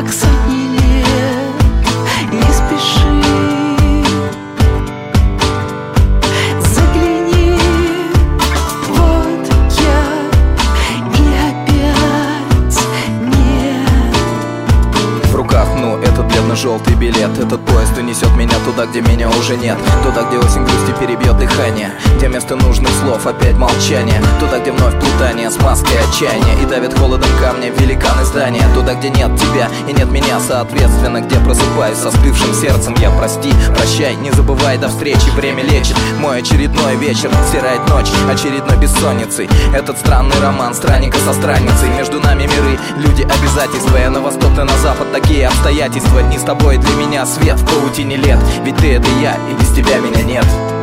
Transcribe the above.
к сотне лет. Не спеши, загляни, вот я, и опять нет. В руках, этот бледно-желтый билет. Этот поезд унесет меня туда, где меня уже нет. Туда, где осень грусти перебьет дыхание, где вместо нужных слов опять молчание. Туда, где вновь плутание с маской отчаяния и давит холодом камня великаны здания. Туда, где нет тебя и нет меня, соответственно, где просыпаюсь со остывшим сердцем. Я прости, прощай, не забывай, до встречи. Время лечит мой очередной вечер, стирает ночь очередной бессонницей. Этот странный роман странника со странницей. Между нами миры, люди, обязательства. Я на восток, ты на запад, такие обстоятельства. Дни с тобой для меня свет в паутине лет. Ведь ты — это я, и без тебя меня нет.